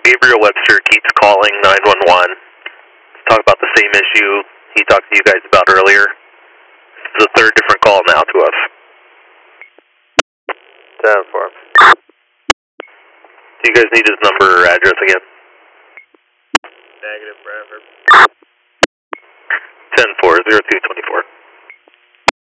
Gabriel Webster keeps calling 911. Let's talk about the same issue he talked to you guys about earlier. This is the third different call now to us. 10-4. Do you guys need his number or address again? Negative, Bradford. 10-4, 0225.